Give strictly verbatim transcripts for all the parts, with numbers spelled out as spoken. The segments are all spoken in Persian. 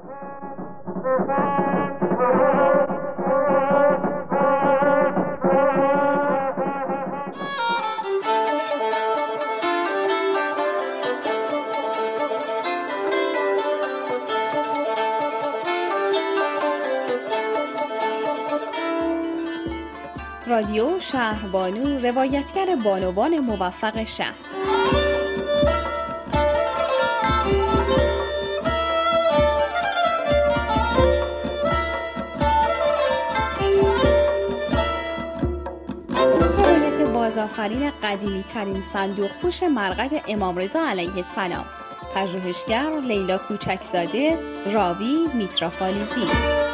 رادیو شهربانو، روایتگر بانوان موفق شهر. روایت بازآفرین قدیمی ترین صندوق پوش مرقد امام رضا علیه السلام. پژوهشگر لیلا کوچکزاده، راوی میترافالیزی.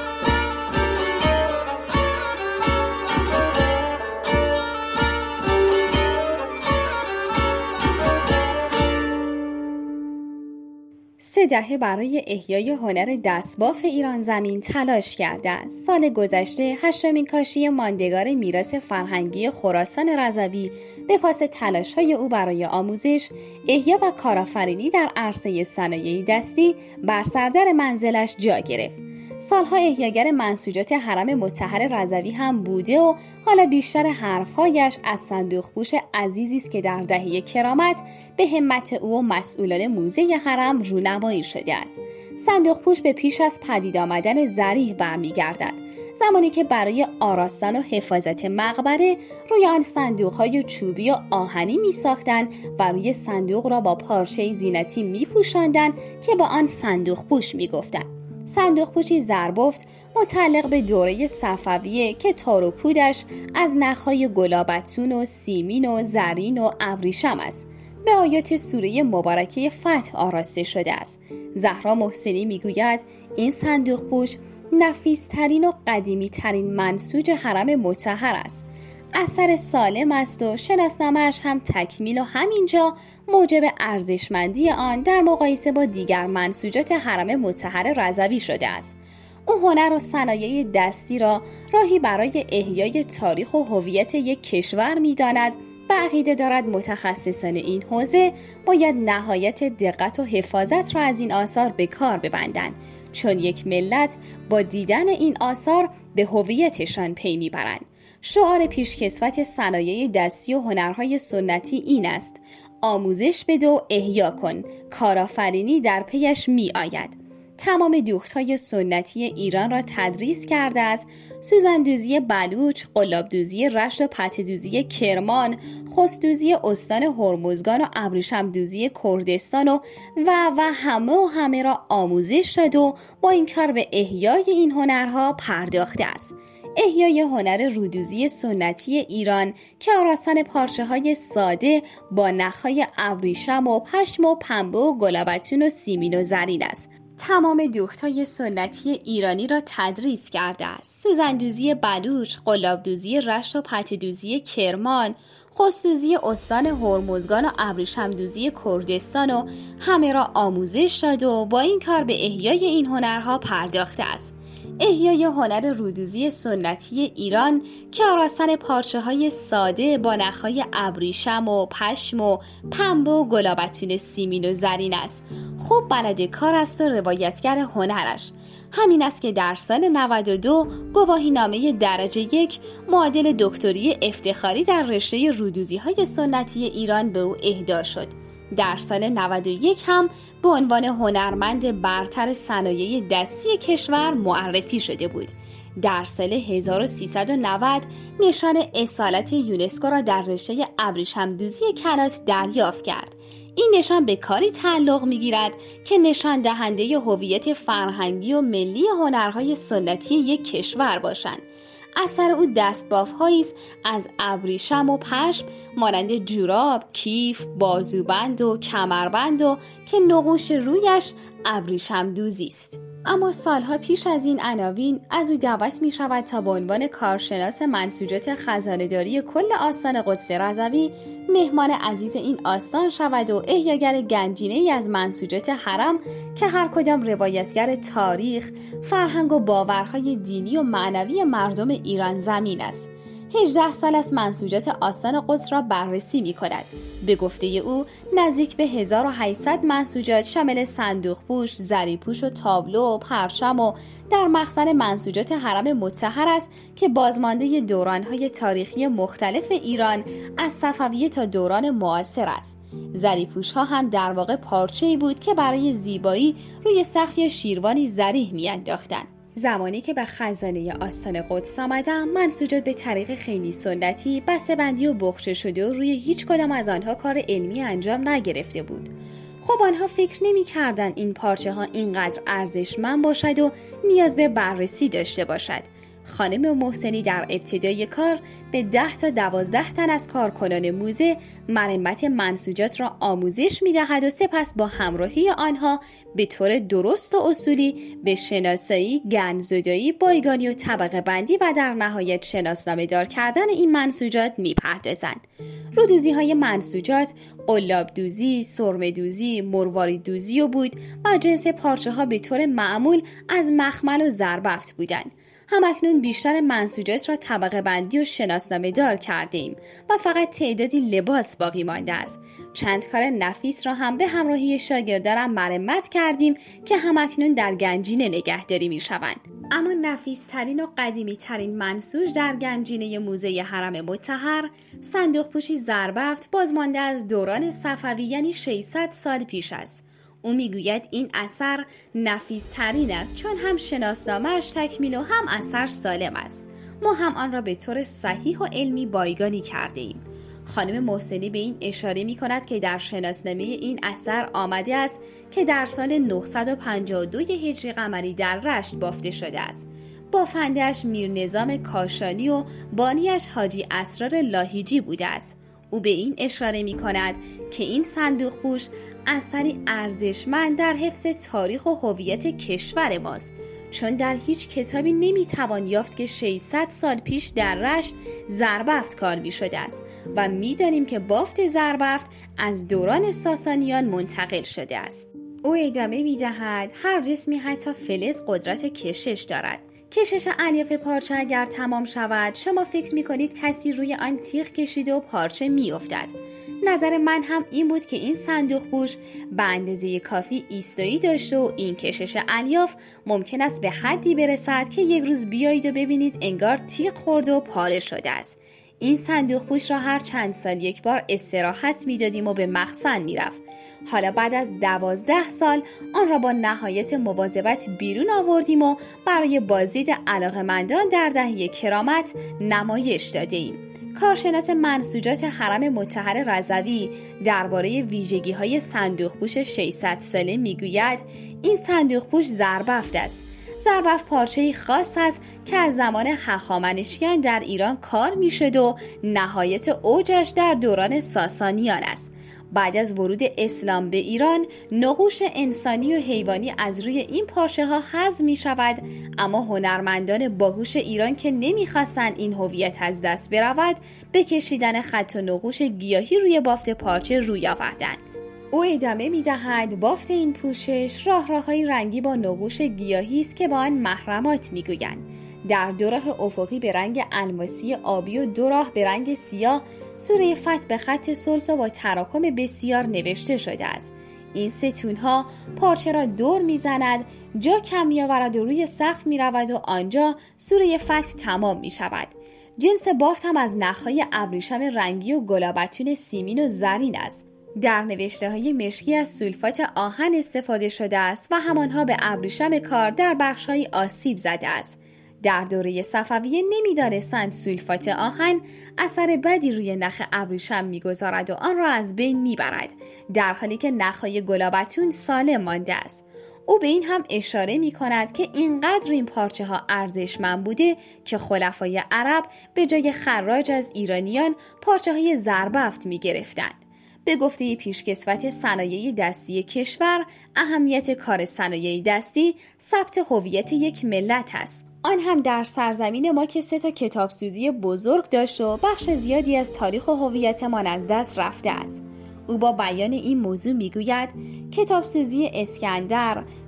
سه دهه برای احیای هنر دستباف ایران زمین تلاش کرده است. سال گذشته هشتمین کاشی ماندگار میراث فرهنگی خراسان رضوی به پاس تلاش‌های او برای آموزش، احیا و کارآفرینی در عرصه صنایع دستی بر سردر منزلش جا گرفت. سالها احیاگر منسوجات حرم مطهر رضوی هم بوده و حالا بیشتر حرفهایش از صندوق پوش عزیزی است که در دهه کرامت به همت او و مسئولان موزه حرم رونمایی شده است. صندوق پوش به پیش از پدید آمدن ذریح برمیگردد، زمانی که برای آراستن و حفاظت مقبره روی آن صندوق‌های چوبی و آهنی می‌ساختند و روی صندوق را با پارچه زینتی می‌پوشاندند که با آن صندوق پوش می‌گفتند. صندوق پوشی زربفت متعلق به دوره صفویه که تار و پودش از نخهای گلابتون و سیمین و زرین و ابریشم است. به آیات سوره مبارکه فتح آراسته شده است. زهرا محسنی میگوید این صندوق پوش نفیس‌ترین و قدیمی‌ترین منسوج حرم مطهر است. اثر سالم است و شناسنامه‌اش هم تکمیل و همینجا موجب ارزشمندی آن در مقایسه با دیگر منسوجات حرم مطهر رضوی شده است. او هنر و صنایع دستی را راهی برای احیای تاریخ و هویت یک کشور می‌داند و عقیده دارد متخصصان این حوزه باید نهایت دقت و حفاظت را از این آثار به کار ببندند، چون یک ملت با دیدن این آثار به هویتشان پی می‌برند. شعار پیشکسوت صنایع دستی و هنرهای سنتی این است: آموزش بده و احیا کن، کارآفرینی در پیش می آید. تمام دوختهای سنتی ایران را تدریس کرده است. سوزندوزی بلوچ، قلابدوزی رشت و پته‌دوزی کرمان، خسدوزی استان هرمزگان و ابریشم‌دوزی کردستان و و و همه و همه را آموزش داد و با این کار به احیای این هنرها پرداخته است. احیای هنر رودوزی سنتی ایران که آراستن پارچه‌های ساده با نخهای ابریشم و پشم و پنبه و گلابتون و سیمین و زرین است. تمام دوختهای سنتی ایرانی را تدریس کرده است. سوزندوزی بلوچ، قلابدوزی رشت و پته‌دوزی کرمان، خسدوزی استان هرمزگان و ابریشم‌دوزی کردستان و همه را آموزش داد و با این کار به احیای این هنرها پرداخته است. احیای هنر رودوزی سنتی ایران که آراستن پارچه‌های ساده با نخهای ابریشم و پشم و پنبه و گلابتون سیمین و زرین است. خوب بلد کار است و روایتگر هنرش. همین است که در سال نود و دو گواهی نامه درجه یک معادل دکتری افتخاری در رشته رودوزی‌های سنتی ایران به او اهدا شد. در سال نود و یک هم به عنوان هنرمند برتر صنایع دستی کشور معرفی شده بود. در سال هزار و سیصد و نود نشان اصالت یونسکو را در رشته ابریشم‌دوزی کنات دریافت کرد. این نشان به کاری تعلق می‌گیرد که نشان دهنده هویت فرهنگی و ملی هنرهای سنتی یک کشور باشند. اثر او دستباف‌هایی است از ابریشم و پشم مانند جوراب، کیف، بازوبند و کمربند و که نقوش رویش ابریشم دوزی است. اما سالها پیش از این عناوین از او دعوت می شود تا به عنوان کارشناس منسوجات خزانه‌داری کل آستان قدس رضوی مهمان عزیز این آستان شود و احیاگر گنجینه‌ای از منسوجات حرم که هر کدام روایتگر تاریخ، فرهنگ و باورهای دینی و معنوی مردم ایران زمین است. هجده سال است منسوجات آستان قدس را بررسی می کند. به گفته او نزدیک به هزار و هشتصد منسوجات شامل صندوق پوش، زری پوش و تابلو، پرچم و در مخزن منسوجات حرم مطهر است که بازمانده دوران‌های تاریخی مختلف ایران از صفویه تا دوران معاصر است. زری پوش ها هم در واقع پارچه‌ای بود که برای زیبایی روی سقف یا شیروانی زریح می‌انداختند. زمانی که به خزانه آستان قدس آمدم، منسوجات به طریق خیلی سنتی بسته‌بندی و بخچه شده و روی هیچ کدام از آنها کار علمی انجام نگرفته بود. خب آنها فکر نمی کردن این پارچه ها اینقدر ارزشمند باشد و نیاز به بررسی داشته باشد. خانم محسنی در ابتدای کار به ده تا دوازده تن از کارکنان موزه مرمت منسوجات را آموزش می دهد و سپس با همراهی آنها به طور درست و اصولی به شناسایی، گندزدایی، بایگانی و طبقه بندی و در نهایت شناسنامه دار کردن این منسوجات می پردازند. رودوزی های منسوجات، قلاب دوزی، سرمه دوزی، مروارید دوزی و بود و جنس پارچه ها به طور معمول از مخمل و زربفت بودند. همکنون بیشتر منسوجات را طبقه بندی و شناسنامه دار کردیم و فقط تعدادی لباس باقی مانده است. چند کار نفیس را هم به همراهی شاگردانم مرمت کردیم که همکنون در گنجینه نگهداری می شوند. اما نفیس ترین و قدیمی ترین منسوج در گنجینه موزه حرم مطهر صندوق پوشی زربفت بازمانده از دوران صفوی یعنی ششصد سال پیش است. او میگوید این اثر نفیس ترین است چون هم شناسنامه‌اش تکمیل و هم اثر سالم است. ما هم آن را به طور صحیح و علمی بایگانی کرده ایم. خانم محسنی به این اشاره می کند که در شناسنامه این اثر آمده است که در سال نهصد و پنجاه و دو هجری قمری در رشت بافته شده است. بافنده‌اش میرنظام کاشانی و بانیش حاجی اسرار لاهیجی بوده است. او به این اشاره می کند که این صندوق پوش اثری ارزشمند در حفظ تاریخ و هویت کشور ماست، چون در هیچ کتابی نمیتوان یافت که ششصد سال پیش در رشت زربفت کار می شده است و میدانیم که بافت زربفت از دوران ساسانیان منتقل شده است. او ادامه می دهد هر جسمی حتی فلز قدرت کشش دارد. کشش الیاف پارچه اگر تمام شود شما فکر می کنید کسی روی آن تیغ کشیده و پارچه می افتد. نظر من هم این بود که این صندوق پوش به اندازه کافی ایستایی داشته و این کشش الیاف ممکن است به حدی برسد که یک روز بیایید و ببینید انگار تیغ خورده و پاره شده است. این صندوق پوش را هر چند سال یک بار استراحت می دادیم و به مخزن می رفت. حالا بعد از دوازده سال آن را با نهایت مواظبت بیرون آوردیم و برای بازدید علاقه‌مندان در دهه کرامت نمایش داده ایم. کارشناس منسوجات حرم مطهر رضوی درباره ویژگی‌های صندوق پوش ششصد ساله میگوید این صندوق پوش زربفت است. زربفت پارچه‌ای خاص است که از زمان هخامنشیان در ایران کار می‌شد و نهایت اوجش در دوران ساسانیان است. بعد از ورود اسلام به ایران نقوش انسانی و حیوانی از روی این پارچه ها حذف می شود، اما هنرمندان باهوش ایران که نمیخواستند این هویت از دست برود به کشیدن خط و نقوش گیاهی روی بافت پارچه روی آوردند. او ادامه می دهد بافت این پوشش راه راههای رنگی با نقوش گیاهی است که با آن محرمات می گویند. در دو راه افقی به رنگ الماسی آبی و دو راه به رنگ سیاه سوره فتح به خط سلس و با تراکم بسیار نوشته شده است. این ستونها پارچه را دور میزند، جا کم میآورد و روی سقف میرود و آنجا سوره فتح تمام می شود. جنس بافت هم از نخهای ابریشم رنگی و گلابتون سیمین و زرین است. در نوشته های مشکی از سولفات آهن استفاده شده است و همانها به ابریشم کار در بخش‌های آسیب زده است. در دوره صفویه نمی‌دانستند سولفات آهن اثر بدی روی نخ ابریشم می‌گذارد و آن را از بین می‌برد، در حالی که نخهای گلابتون سالم مانده است. او به این هم اشاره می‌کند که اینقدر این پارچه‌ها ارزشمند بوده که خلفای عرب به جای خراج از ایرانیان پارچه‌های زربفت می‌گرفتند. به گفته پیشکسوت صنایع دستی کشور، اهمیت کار صنایع دستی ثبت هویت یک ملت است. آن هم در سرزمین ما که سه تا کتابسوزی بزرگ داشت و بخش زیادی از تاریخ و هویتمان از دست رفته است. او با بیان این موضوع میگوید کتابسوزی اسکندر،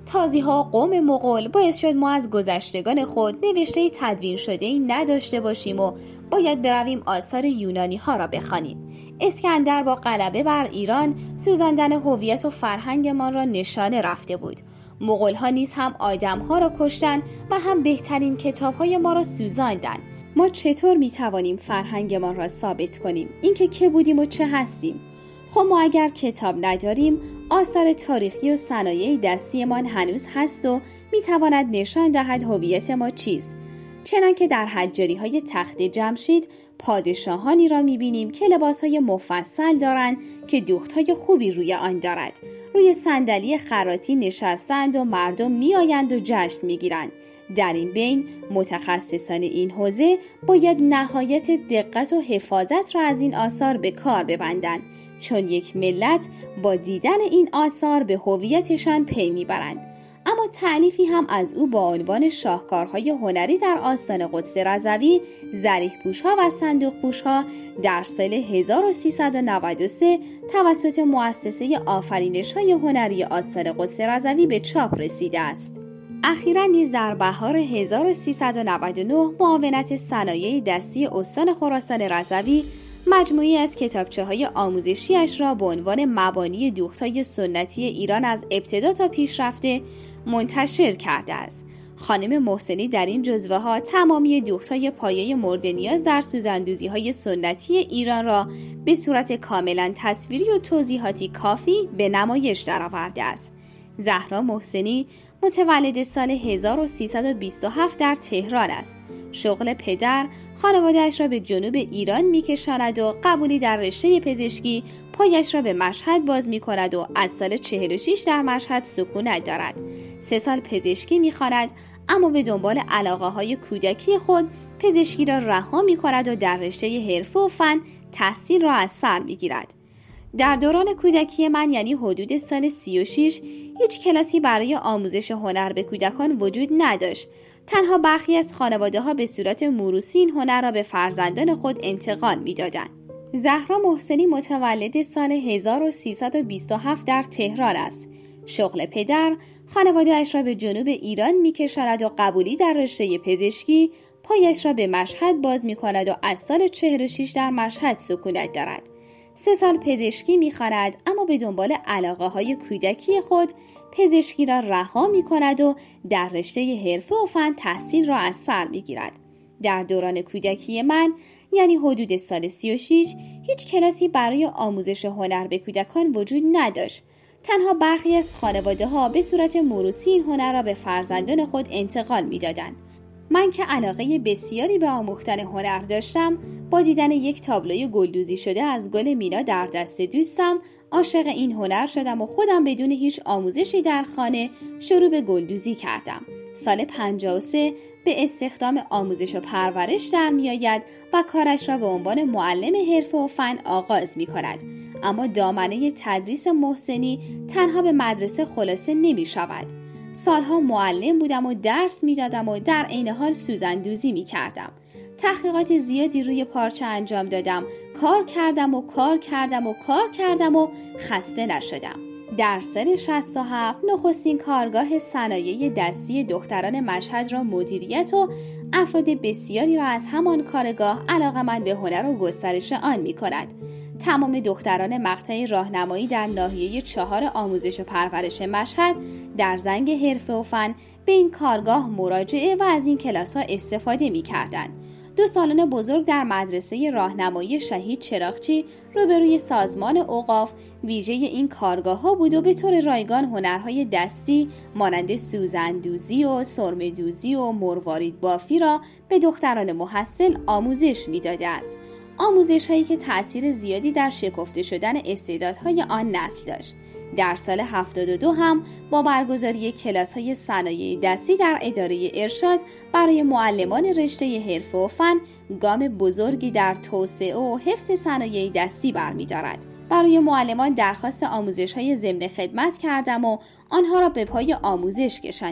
تازی‌ها قوم مغول باعث شد ما از گذشتگان خود نوشته تدوین شده‌ای نداشته باشیم و باید برویم آثار یونانی ها را بخوانیم. اسکندر با غلبه بر ایران سوزاندن هویت و فرهنگ ما را نشانه رفته بود. مغول ها نیز هم آدم ها را کشتن و هم بهترین کتاب های ما را سوزاندن. ما چطور می توانیم فرهنگ ما را ثابت کنیم؟ اینکه که بودیم و چه هستیم؟ خب ما اگر کتاب نداریم، آثار تاریخی و صنایع دستیمان هنوز هست و می تواند نشان دهد هویت ما چیست. چنانکه در حجاری های تخت جمشید پادشاهانی را می بینیم که لباس های مفصل دارند که دوخت های خوبی روی آن دارد. روی صندلی خراطی نشستند و مردم می آیند و جشن می گیرند. در این بین متخصصان این حوزه باید نهایت دقت و حفاظت را از این آثار به کار ببندند، چون یک ملت با دیدن این آثار به هویتشان پی میبرند. اما تألیفی هم از او با عنوان شاهکارهای هنری در آستان قدس رضوی، ذریح‌پوش‌ها و صندوق‌پوش‌ها در سال هزار و سیصد و نود و سه توسط مؤسسه آفرینش‌های هنری آستان قدس رضوی به چاپ رسیده است. اخیراً نیز در بهار هزار و سیصد و نود و نه معاونت صنایع دستی استان خراسان رضوی مجموعی از کتابچه‌های آموزشیش را به عنوان مبانی دوخت‌های سنتی ایران از ابتدا تا پیشرفته منتشر کرده است. خانم محسنی در این جزوه ها تمامی دوخت‌های پایه مورد نیاز در سوزندوزی‌های سنتی ایران را به صورت کاملاً تصویری و توضیحاتی کافی به نمایش درآورده است. زهرا محسنی متولد سال هزار و سیصد و بیست و هفت در تهران است. شغل پدر خانواده‌اش را به جنوب ایران می‌کشاند و قبولی در رشته پزشکی پایش را به مشهد باز می‌کند و از سال چهل و شش در مشهد سکونت دارد. سه سال پزشکی می‌خواند، اما به دنبال علاقه‌های کودکی خود پزشکی را رها می‌کند و در رشته حرفه و فن تحصیل را از سر می‌گیرد. در دوران کودکی من، یعنی حدود سال سی و شش، هیچ کلاسی برای آموزش هنر به کودکان وجود نداشت. تنها برخی از خانواده‌ها به صورت موروثی این هنر را به فرزندان خود انتقال می‌دادند. زهرا محسنی متولد سال هزار و سیصد و بیست و هفت در تهران است. شغل پدر خانواده‌اش را به جنوب ایران می‌کشاند و قبولی در رشته پزشکی پایش را به مشهد باز می‌کند و از سال چهل و شش در مشهد سکونت دارد. سه سال پزشکی می‌خواند، اما به دنبال علاقه‌های کودکی خود پزشکی را رها می‌کند و در رشته حرفه و فن تحصیل را از سر می‌گیرد. در دوران کودکی من، یعنی حدود سال سی و شش، هیچ کلاسی برای آموزش هنر به کودکان وجود نداشت. تنها برخی از خانواده‌ها به صورت موروثی این هنر را به فرزندان خود انتقال می‌دادند. من که علاقه بسیاری به آموختن هنر داشتم، با دیدن یک تابلوی گلدوزی شده از گل مینا در دست دوستم عاشق این هنر شدم و خودم بدون هیچ آموزشی در خانه شروع به گلدوزی کردم. سال پنجاه و سه به استخدام آموزش و پرورش در می آید و کارش را به عنوان معلم حرفه و فن آغاز می کند. اما دامنه تدریس محسنی تنها به مدرسه خلاصه نمی شود. سالها معلم بودم و درس می دادم و در عین حال سوزندوزی می کردم. تحقیقات زیادی روی پارچه انجام دادم، کار کردم و کار کردم و کار کردم و خسته نشدم. در سال شصت و هفت نخستین کارگاه صنایع دستی دختران مشهد را مدیریت و افراد بسیاری را از همان کارگاه علاقه‌مند به هنر و گسترش آن می کند. تمام دختران مقطع راهنمایی در ناحیه چهار آموزش و پرورش مشهد در زنگ حرفه و فن به این کارگاه مراجعه و از این کلاس‌ها استفاده می‌کردند. دو سالن بزرگ در مدرسه راهنمایی شهید چراغچی روبروی سازمان اوقاف ویژه این کارگاه‌ها بود و به طور رایگان هنرهای دستی مانند سوزندوزی و سرمه‌دوزی و مروارید بافی را به دختران محصل آموزش می‌داده است. آموزش هایی که تأثیر زیادی در شکفته شدن استعدادهای آن نسل داشت. در سال هفتاد و دو هم با برگزاری کلاس های صنایع دستی در اداره ارشاد برای معلمان رشته حرفه و فن گام بزرگی در توسعه و حفظ صنایع دستی برمی‌دارد. برای معلمان درخواست آموزش های ضمن خدمت کردم و آنها را به پای آموزش کشاندم.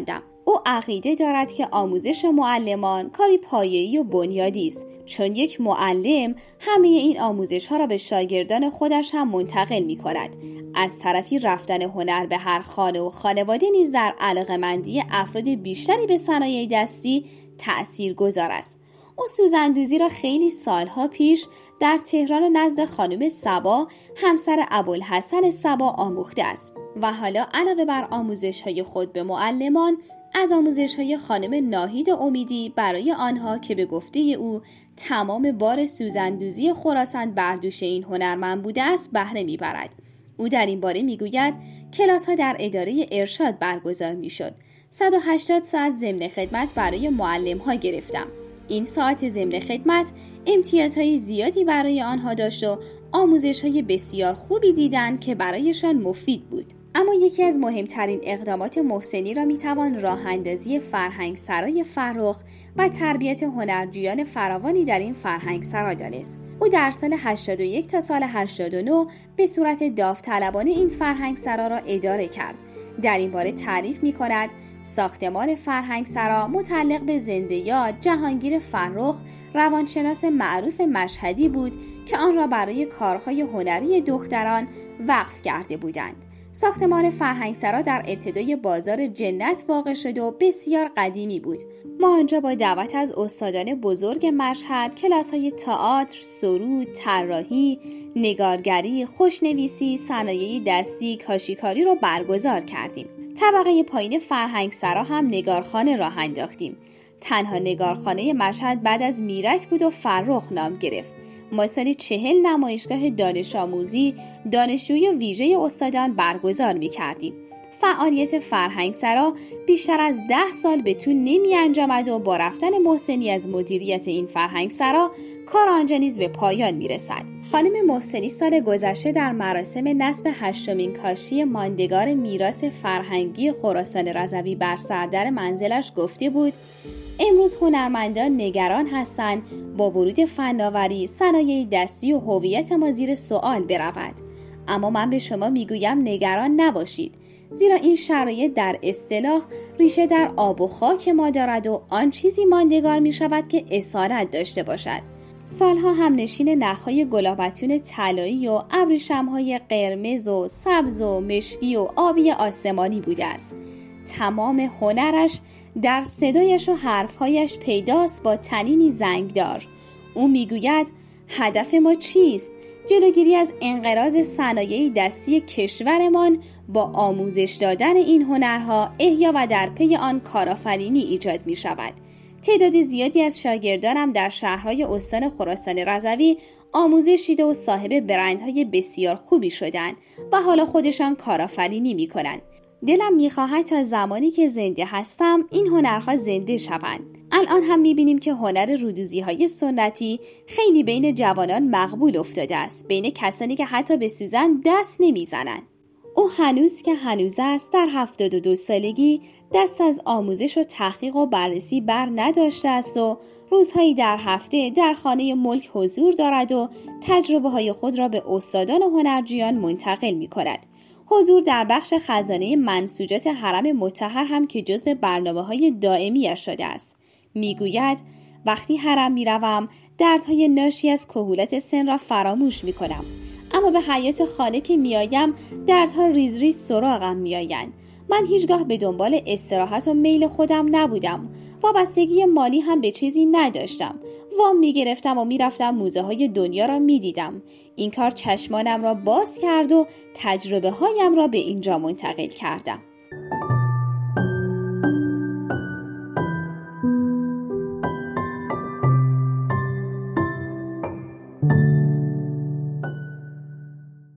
او عقیده دارد که آموزش معلمان کاری پایه‌ای و بنیادی است، چون یک معلم همه این آموزش‌ها را به شاگردان خودش هم منتقل می‌کند. از طرفی رفتن هنر به هر خانه و خانواده نیز در علاقه‌مندی افراد بیشتری به صنایع دستی تأثیرگذار است. او سوزندوزی را خیلی سالها پیش در تهران نزد خانم صبا همسر ابوالحسن صبا آموخته است و حالا علاوه بر آموزش‌های خود به معلمان، از آموزش‌های خانم ناهید امیدی برای آنها که به گفته او تمام بار سوزندوزی خراسان بر دوش این هنرمند بوده است بهره می‌برد. او در این باره می‌گوید کلاس‌ها در اداره ارشاد برگزار می‌شد. صد و هشتاد ساعت ضمن خدمت برای معلم‌ها گرفتم. این ساعت ضمن خدمت امتیازهای زیادی برای آنها داشت و آموزش‌های بسیار خوبی دیدند که برایشان مفید بود. اما یکی از مهمترین اقدامات محسنی را میتوان راه اندازی فرهنگسرای فرخ و تربیت هنرجویان فراوانی در این فرهنگسرا دانست. او در سال هشتاد و یک تا سال هشتاد و نه به صورت داوطلبانه این فرهنگسرا را اداره کرد. در این باره تعریف می‌کند ساختمان فرهنگسرا متعلق به زنده یاد جهانگیر فرخ، روانشناس معروف مشهدی بود که آن را برای کارهای هنری دختران وقف کرده بودند. ساختمان فرهنگسرا در ابتدای بازار جنت واقع شده و بسیار قدیمی بود. ما آنجا با دعوت از استادان بزرگ مشهد کلاس‌های تئاتر، سرود، طراحی، نگارگری، خوشنویسی، صنایع دستی، کاشیکاری را برگزار کردیم. طبقه پایین فرهنگسرا هم نگارخانه راه انداختیم. تنها نگارخانه مشهد بعد از میرک بود و فرخ نام گرفت. ما سالی چهل نمایشگاه دانش آموزی، دانشجویی و ویژه استادان برگزار می کردیم. فعالیت فرهنگسرا بیشتر از ده سال به طول نمی انجامد و با رفتن محسنی از مدیریت این فرهنگسرا کار آنجا نیز به پایان می رسد. خانم محسنی سال گذشته در مراسم نصب هشتمین کاشی ماندگار میراث فرهنگی خراسان رضوی بر سردر منزلش گفته بود: امروز هنرمندان نگران هستند با ورود فناوری، صنایع دستی و هویت ما زیر سوال برود. اما من به شما میگویم نگران نباشید، زیرا این شرایط در اصطلاح ریشه در آب و خاک ما دارد و آن چیزی ماندگار می شود که اصالت داشته باشد. سالها هم نشین نخهای گلابتون طلایی و ابریشم‌های قرمز و سبز و مشکی و آبی آسمانی بوده است. تمام هنرش در صدایش و حرفهایش پیداست با طنینی زنگدار. او میگوید هدف ما چیست؟ جلوگیری از انقراض صنایع دستی کشورمان با آموزش دادن این هنرها، احیا و در پی آن کارآفرینی ایجاد می شود. تعداد زیادی از شاگردانم در شهرهای استان خراسان رضوی آموزش دیده و صاحب برندهای بسیار خوبی شدند و حالا خودشان کارآفرینی می کنند. دلم می‌خواهد تا زمانی که زنده هستم این هنرها زنده شوند. الان هم می‌بینیم که هنر رودوزی‌های سنتی خیلی بین جوانان مقبول افتاده است، بین کسانی که حتی به سوزن دست نمی‌زنند. او هنوز که هنوز است در هفتاد و دو سالگی دست از آموزش و تحقیق و بررسی بر نداشته است و روزهایی در هفته در خانه ملک حضور دارد و تجربه‌های خود را به استادان و هنرجویان منتقل می‌کند. حضور در بخش خزانه منسوجات حرم مطهر هم که جزو برنامه‌های دائمی‌اش شده است. میگوید وقتی حرم میروم دردهای ناشی از کهولت سن را فراموش میکنم، اما به حیاط خانه که میآیم دردها ریز ریز سراغم میآیند. من هیچگاه به دنبال استراحت و میل خودم نبودم، وابستگی مالی هم به چیزی نداشتم. وام میگرفتم و میرفتم موزه های دنیا را میدیدم. این کار چشمانم را باز کرد و تجربه هایم را به اینجا منتقل کردم.